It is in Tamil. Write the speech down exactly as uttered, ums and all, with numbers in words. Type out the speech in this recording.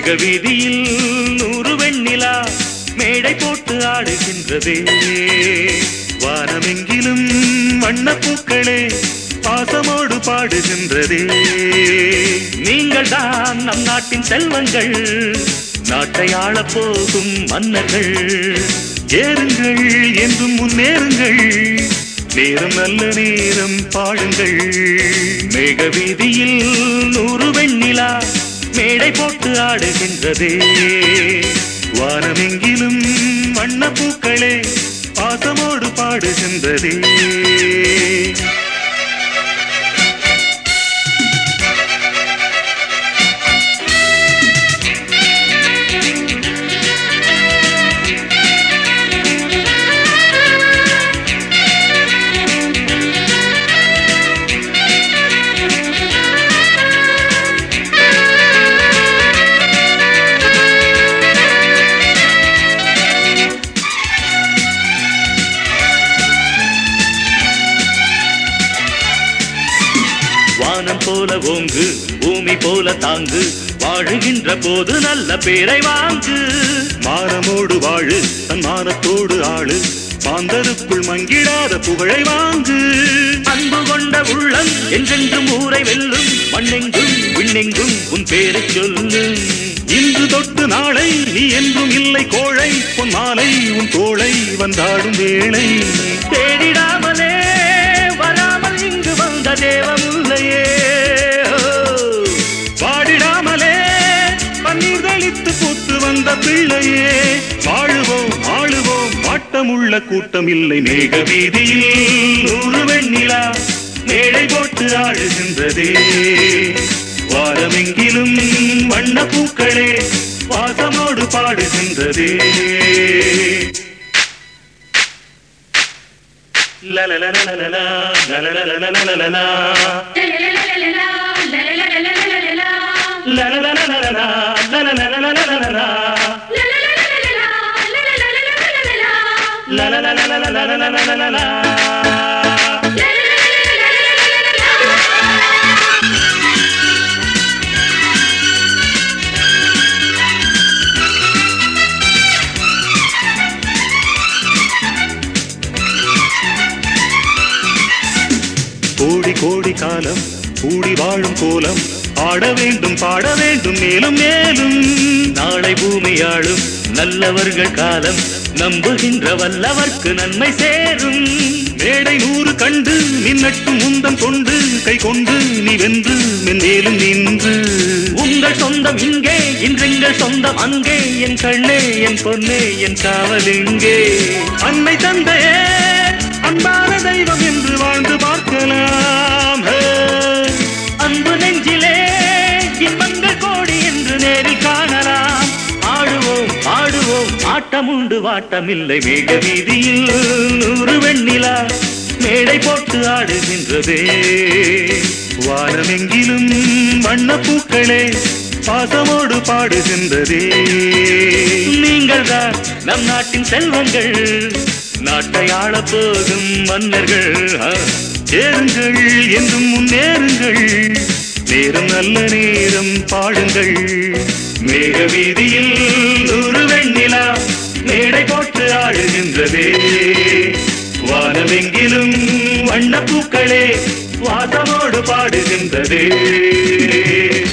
மேக வீதியில் நூறு வெண்ணிலா மேடை போட்டு ஆடுகின்றதே. வானமெங்கிலும் வண்ணப்பூக்களே பாசமோடு பாடுகின்றதே. நீங்கள் தான் நம் நாட்டின் செல்வங்கள், நாட்டை ஆளப் போகும் மன்னர்கள். ஏறுங்கள் என்றும் முன்னேறுங்கள், நேரம் நல்ல நேரம் பாடுங்கள். மேக வீதியில் நூறு வெண்ணிலா மேடை போட்டு ஆடுகின்றதே. வானமெங்கிலும் வண்ணப்பூக்களே பாசமோடு பாடுகின்றதே. வானம் போல ஓங்கு, பூமி போல தாங்கு, வாழுகின்ற போது நல்ல பேரை வாங்கு. மானமோடு வாழு, தன் மானத்தோடு ஆளு, மாந்தருக்குள் மங்கிடாத புகழை வாங்கு. அன்பு கொண்ட உள்ளம் என்றென்றும் ஊரை வெல்லும், மண்ணெங்கும் விண்ணெங்கும் உன் பேரை சொல்லு. இன்று தொட்டு நாளை நீ என்றும் இல்லை கோழை, பொன் மாலை உன் தோளை வந்தாடும் வேளை. தேடிடாமலே வராமல் இங்கு வந்த தேவமுல்லையே, பாடிடாமலே பன்னீர் தெளித்து பூத்து வந்த பிள்ளையே. வாழுவோம் ஆளுவோம் ஆட்டமுள்ள கூட்டம் இல்லை. மேக வீதியில் நூறு வெண்ணிலா மேடை போட்டு ஆடுகின்றதே. வாரமெங்கிலும் வண்ண பூக்களே வாசமோடு பாடுகின்றதே. லலலலலலலா லலலலலலலா லலலலலலலா லலலலலலலா லலலலலலலலா. கோடி கோடி காலம் கூடி வாழும் கோலம், ஆட வேண்டும் பாட வேண்டும் மேலும் மேலும். நாளை பூமியாளும் நல்லவர்கள் காலம், நம்புகின்ற வல்லவர்க்கு நன்மை சேரும். மேடை நூறு கண்டு நின்னட்டும் முந்தம் கொண்டு, கை கொண்டு நீ வென்று மென்மேலும் நின்று. உங்கள் சொந்தம் இங்கே இன்றெங்கள் சொந்தம் அங்கே, என் கண்ணே என் பொன்னே என் காவல் இங்கே. அன்னை தந்தையே அன்பான தெய்வம் என்று வாழ்ந்து பார்க்கலாம். அன்பு நெஞ்சிலே இன்பங்கள் கோடி என்று நேரில் காணலாம். ஆடுவோம் ஆடுவோம் ஆட்டமுண்டு வாட்டமில்லை. மேக வீதியில் நூறு வெண்ணிலா மேடை போட்டு ஆடுகின்றதே. வானமெங்கிலும் வண்ணப்பூக்களே பாசமோடு பாடுகின்றதே. நீங்கள் தான் நம் நாட்டின் செல்வங்கள், நாட்டை ஆளப் போகும் மன்னர்கள். ஏறுங்கள் என்றும் முன்னேறுங்கள், நேரம் நல்ல நேரம் பாடுங்கள். மேக வீதியில் நூறு வெண்ணிலா மேடை போட்டு ஆடுகின்றதே. வானமெங்கிலும் வண்ணப்பூக்களே வாசமோடு பாடுகின்றதே.